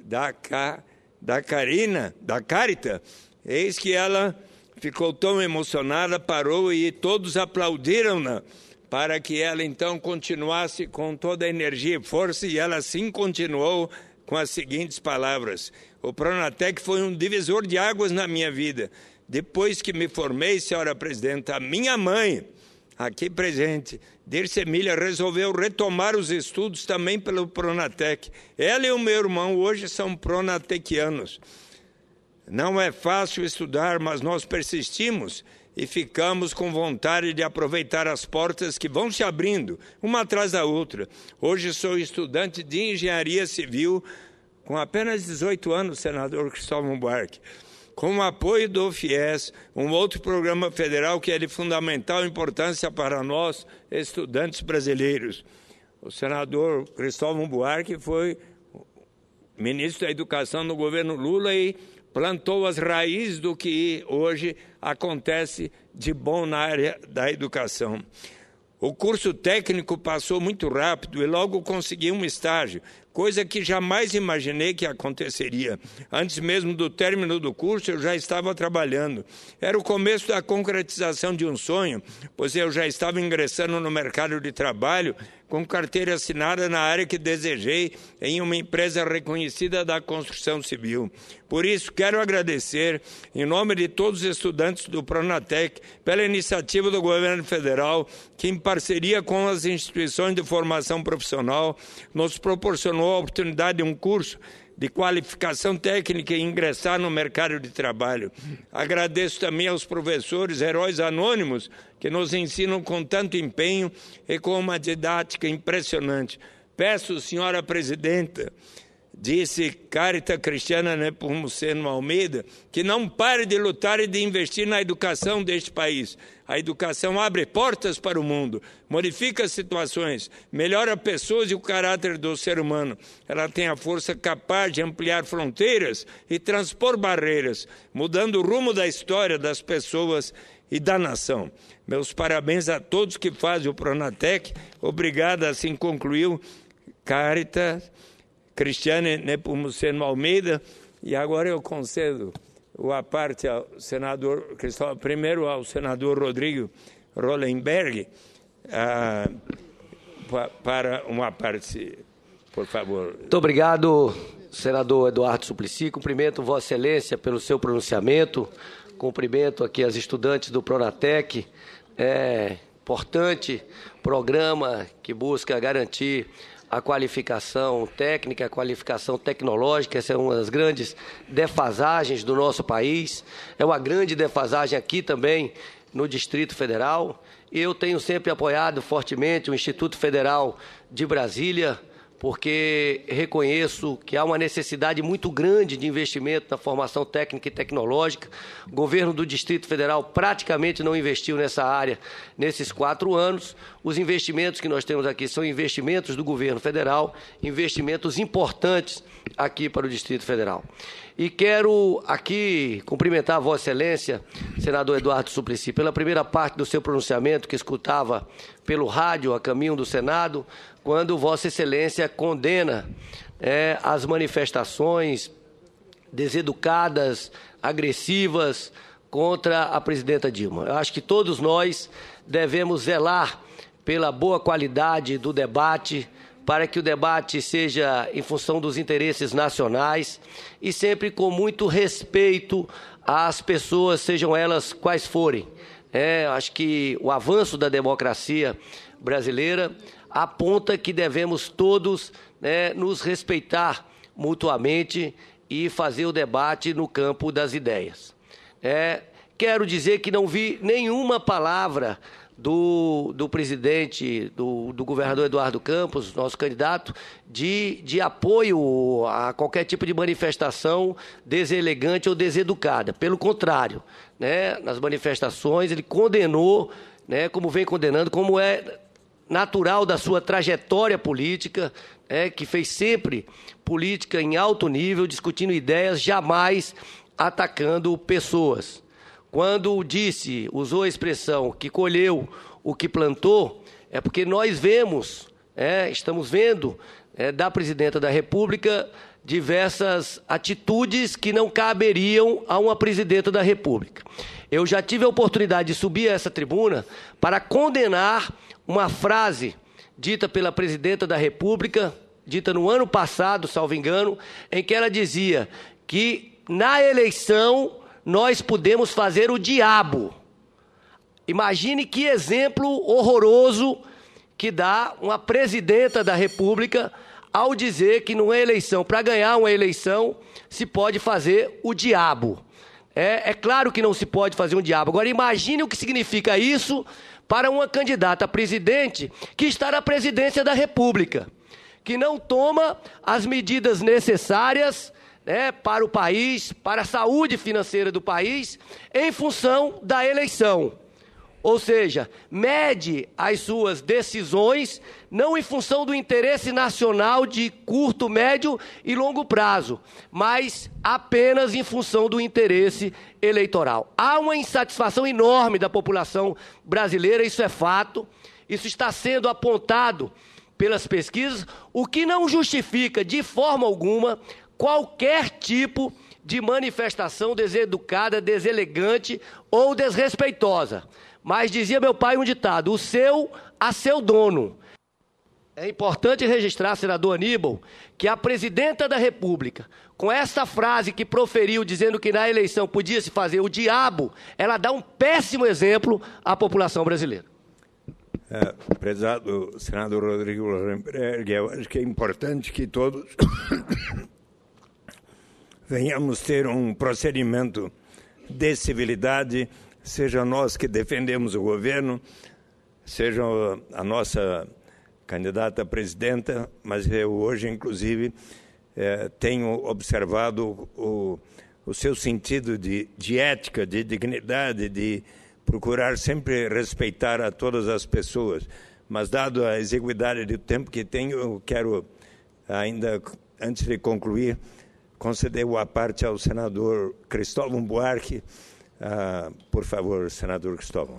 da Carita, eis que ela ficou tão emocionada, parou e todos aplaudiram-na para que ela então continuasse com toda a energia e força, e ela assim continuou com as seguintes palavras: o Pronatec foi um divisor de águas na minha vida. Depois que me formei, senhora presidenta, a minha mãe, aqui presente, Dirce Emília, resolveu retomar os estudos também pelo Pronatec. Ela e o meu irmão hoje são pronatequianos. Não é fácil estudar, mas nós persistimos e ficamos com vontade de aproveitar as portas que vão se abrindo, uma atrás da outra. Hoje sou estudante de engenharia civil, com apenas 18 anos, senador Cristóvão Buarque. Com o apoio do FIES, um outro programa federal que é de fundamental importância para nós, estudantes brasileiros. O senador Cristóvão Buarque foi ministro da Educação no governo Lula e plantou as raízes do que hoje acontece de bom na área da educação. O curso técnico passou muito rápido e logo consegui um estágio, coisa que jamais imaginei que aconteceria. Antes mesmo do término do curso, eu já estava trabalhando. Era o começo da concretização de um sonho, pois eu já estava ingressando no mercado de trabalho com carteira assinada na área que desejei em uma empresa reconhecida da construção civil. Por isso, quero agradecer, em nome de todos os estudantes do Pronatec, pela iniciativa do governo federal, que em parceria com as instituições de formação profissional, nos proporcionou a oportunidade de um curso de qualificação técnica e ingressar no mercado de trabalho. Agradeço também aos professores, heróis anônimos, que nos ensinam com tanto empenho e com uma didática impressionante. Peço, senhora presidenta, disse Carita Cristiana Nepomuceno Almeida, que não pare de lutar e de investir na educação deste país. A educação abre portas para o mundo, modifica situações, melhora pessoas e o caráter do ser humano. Ela tem a força capaz de ampliar fronteiras e transpor barreiras, mudando o rumo da história das pessoas e da nação. Meus parabéns a todos que fazem o Pronatec. Obrigado, assim concluiu Carita Cristiane Nepomuceno Almeida. E agora eu concedo a parte ao senador Cristóvão, primeiro ao senador Rodrigo Rollenberg, para uma parte, por favor. Muito obrigado, senador Eduardo Suplicy. Cumprimento Vossa Excelência pelo seu pronunciamento. Cumprimento aqui as estudantes do Pronatec. É importante programa que busca garantir a qualificação técnica, a qualificação tecnológica. Essa é uma das grandes defasagens do nosso país. É uma grande defasagem aqui também no Distrito Federal. Eu tenho sempre apoiado fortemente o Instituto Federal de Brasília, porque reconheço que há uma necessidade muito grande de investimento na formação técnica e tecnológica. O governo do Distrito Federal praticamente não investiu nessa área nesses 4 anos. Os investimentos que nós temos aqui são investimentos do governo federal, investimentos importantes aqui para o Distrito Federal. E quero aqui cumprimentar a Vossa Excelência, senador Eduardo Suplicy, pela primeira parte do seu pronunciamento, que escutava pelo rádio a caminho do Senado, quando Vossa Excelência condena as manifestações deseducadas, agressivas contra a presidenta Dilma. Eu acho que todos nós devemos zelar pela boa qualidade do debate, para que o debate seja em função dos interesses nacionais e sempre com muito respeito às pessoas, sejam elas quais forem. Acho que o avanço da democracia brasileira aponta que devemos todos nos respeitar mutuamente e fazer o debate no campo das ideias. Quero dizer que não vi nenhuma palavra do presidente, do governador Eduardo Campos, nosso candidato, de apoio a qualquer tipo de manifestação deselegante ou deseducada. Pelo contrário, nas manifestações ele condenou, como vem condenando, como é natural da sua trajetória política, que fez sempre política em alto nível, discutindo ideias, jamais atacando pessoas. Quando usou a expressão que colheu o que plantou, é porque nós estamos vendo da Presidenta da República diversas atitudes que não caberiam a uma presidenta da República. Eu já tive a oportunidade de subir a essa tribuna para condenar uma frase dita pela presidenta da República, dita no ano passado, salvo engano, em que ela dizia que na eleição nós podemos fazer o diabo. Imagine que exemplo horroroso que dá uma presidenta da República ao dizer que numa eleição, para ganhar uma eleição, se pode fazer o diabo. É claro que não se pode fazer um diabo. Agora, imagine o que significa isso para uma candidata a presidente que está na presidência da República, que não toma as medidas necessárias, né, para o país, para a saúde financeira do país, em função da eleição. Ou seja, mede as suas decisões não em função do interesse nacional de curto, médio e longo prazo, mas apenas em função do interesse eleitoral. Há uma insatisfação enorme da população brasileira, isso é fato, isso está sendo apontado pelas pesquisas, o que não justifica de forma alguma qualquer tipo de manifestação deseducada, deselegante ou desrespeitosa. Mas dizia meu pai um ditado, o seu a seu dono. É importante registrar, senador Aníbal, que a presidenta da República, com essa frase que proferiu dizendo que na eleição podia se fazer o diabo, ela dá um péssimo exemplo à população brasileira. Prezado senador Rodrigo Hollenberg, eu acho que é importante que todos venhamos ter um procedimento de civilidade, seja nós que defendemos o governo, seja a nossa candidata a presidenta, mas eu hoje, inclusive, tenho observado o seu sentido de ética, de dignidade, de procurar sempre respeitar a todas as pessoas. Mas, dado a exiguidade do tempo que tenho, eu quero, ainda antes de concluir, conceder a parte ao senador Cristóvão Buarque. Por favor, senador Cristóvão.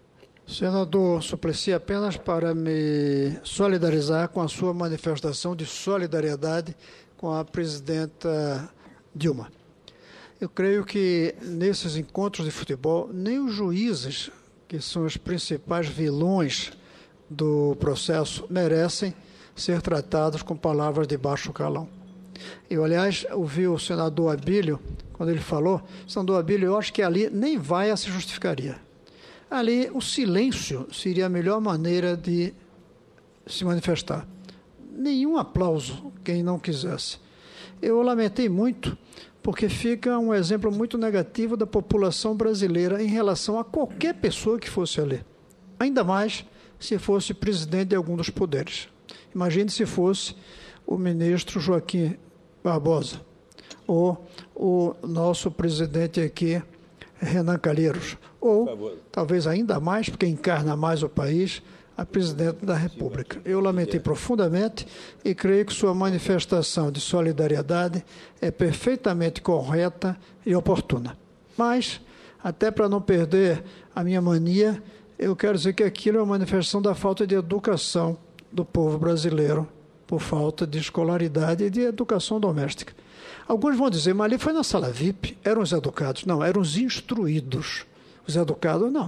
Senador Suplicy, apenas para me solidarizar com a sua manifestação de solidariedade com a presidenta Dilma. Eu creio que nesses encontros de futebol, nem os juízes, que são os principais vilões do processo, merecem ser tratados com palavras de baixo calão. Eu, aliás, ouvi o senador Abílio, quando ele falou, senador Abílio, eu acho que ali nem vaia se justificaria. Ali o silêncio seria a melhor maneira de se manifestar. Nenhum aplauso, quem não quisesse. Eu lamentei muito, porque fica um exemplo muito negativo da população brasileira em relação a qualquer pessoa que fosse ali. Ainda mais se fosse presidente de algum dos poderes. Imagine se fosse o ministro Joaquim Barbosa, ou o nosso presidente aqui, Renan Calheiros, ou, talvez ainda mais, porque encarna mais o país, a presidente da República. Eu lamentei profundamente e creio que sua manifestação de solidariedade é perfeitamente correta e oportuna. Mas, até para não perder a minha mania, eu quero dizer que aquilo é uma manifestação da falta de educação do povo brasileiro, por falta de escolaridade e de educação doméstica. Alguns vão dizer, mas ali foi na sala VIP, eram os educados. Não, eram os instruídos. Os educados, não.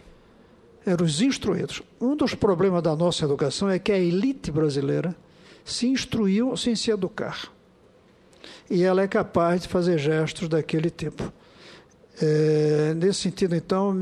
Eram os instruídos. Um dos problemas da nossa educação é que a elite brasileira se instruiu sem se educar. E ela é capaz de fazer gestos daquele tipo. Nesse sentido, então,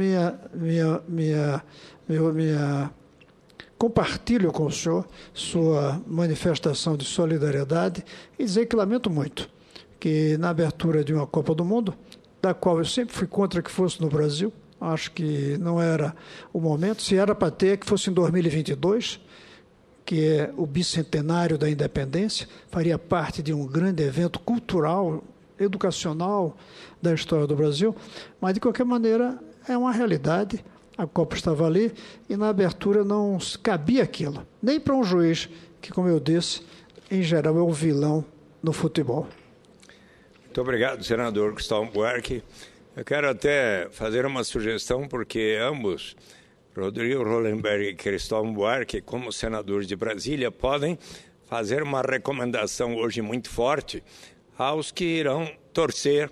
compartilho com o senhor sua manifestação de solidariedade e dizer que lamento muito que na abertura de uma Copa do Mundo, da qual eu sempre fui contra que fosse no Brasil, acho que não era o momento, se era para ter, que fosse em 2022, que é o bicentenário da independência, faria parte de um grande evento cultural, educacional da história do Brasil, mas de qualquer maneira é uma realidade. A Copa estava ali e na abertura não cabia aquilo, nem para um juiz que, como eu disse, em geral é o vilão no futebol. Muito obrigado, senador Cristóvão Buarque. Eu quero até fazer uma sugestão, porque ambos, Rodrigo Hollenberg e Cristóvão Buarque, como senadores de Brasília, podem fazer uma recomendação hoje muito forte aos que irão torcer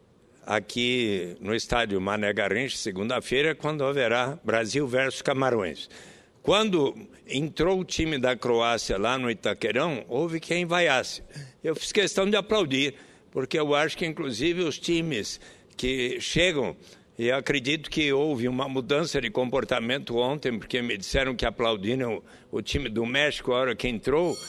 aqui no estádio Mané Garrincha, segunda-feira, quando haverá Brasil versus Camarões. Quando entrou o time da Croácia lá no Itaquerão, houve quem vaiasse. Eu fiz questão de aplaudir, porque eu acho que, inclusive, os times que chegam, e acredito que houve uma mudança de comportamento ontem, porque me disseram que aplaudiram o time do México a hora que entrou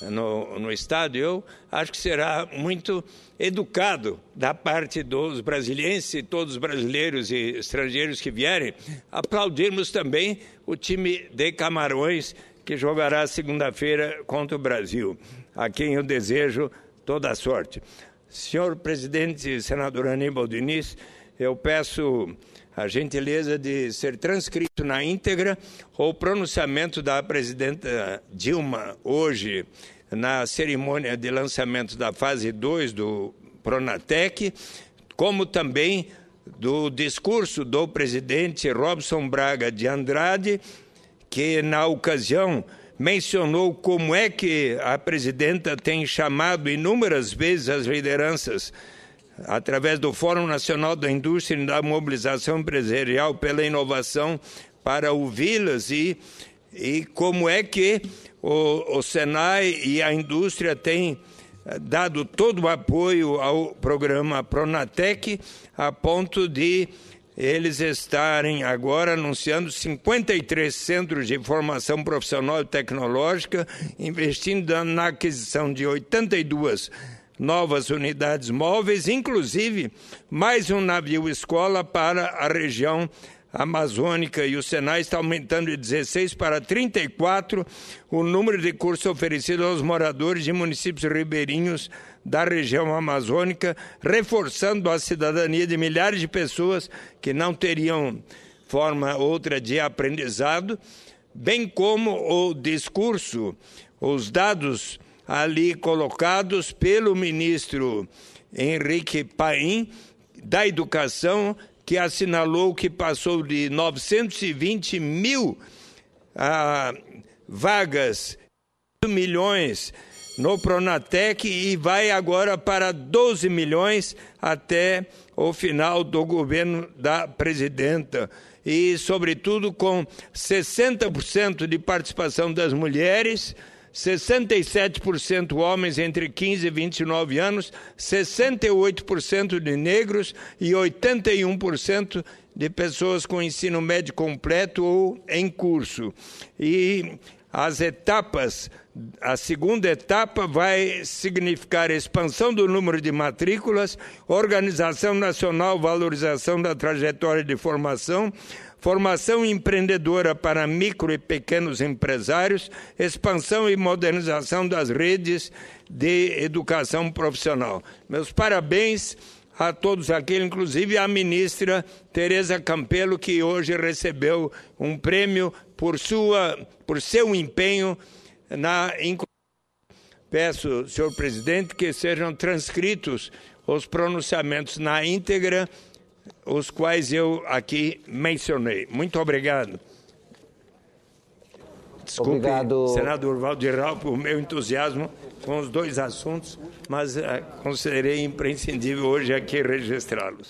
no estádio. Eu acho que será muito educado da parte dos brasilienses e todos os brasileiros e estrangeiros que vierem, aplaudirmos também o time de Camarões, que jogará segunda-feira contra o Brasil, a quem eu desejo toda a sorte. Senhor presidente, senador Aníbal Diniz, eu peço a gentileza de ser transcrito na íntegra o pronunciamento da presidenta Dilma hoje na cerimônia de lançamento da fase 2 do Pronatec, como também do discurso do presidente Robson Braga de Andrade, que na ocasião mencionou como é que a presidenta tem chamado inúmeras vezes as lideranças através do Fórum Nacional da Indústria e da Mobilização Empresarial pela Inovação para ouvi-las e como é que o Senai e a indústria têm dado todo o apoio ao programa Pronatec, a ponto de eles estarem agora anunciando 53 centros de formação profissional e tecnológica, investindo na aquisição de 82 novas unidades móveis, inclusive mais um navio-escola para a região amazônica, e o Senai está aumentando de 16 para 34 o número de cursos oferecidos aos moradores de municípios ribeirinhos da região amazônica, reforçando a cidadania de milhares de pessoas que não teriam forma outra de aprendizado, bem como o discurso, os dados ali colocados pelo ministro Henrique Paim, da Educação, que assinalou que passou de 920 mil vagas, milhões no Pronatec, e vai agora para 12 milhões até o final do governo da presidenta. E, sobretudo, com 60% de participação das mulheres, 67% homens entre 15 e 29 anos, 68% de negros e 81% de pessoas com ensino médio completo ou em curso. E as etapas, a segunda etapa vai significar expansão do número de matrículas, organização nacional, valorização da trajetória de formação, formação empreendedora para micro e pequenos empresários, expansão e modernização das redes de educação profissional. Meus parabéns a todos aqueles, inclusive à ministra Tereza Campelo, que hoje recebeu um prêmio por seu empenho na inclusão. Peço, senhor presidente, que sejam transcritos os pronunciamentos na íntegra, os quais eu aqui mencionei. Muito obrigado. Desculpe, obrigado, senador Valdir Raul, por meu entusiasmo com os dois assuntos, mas considerei imprescindível hoje aqui registrá-los.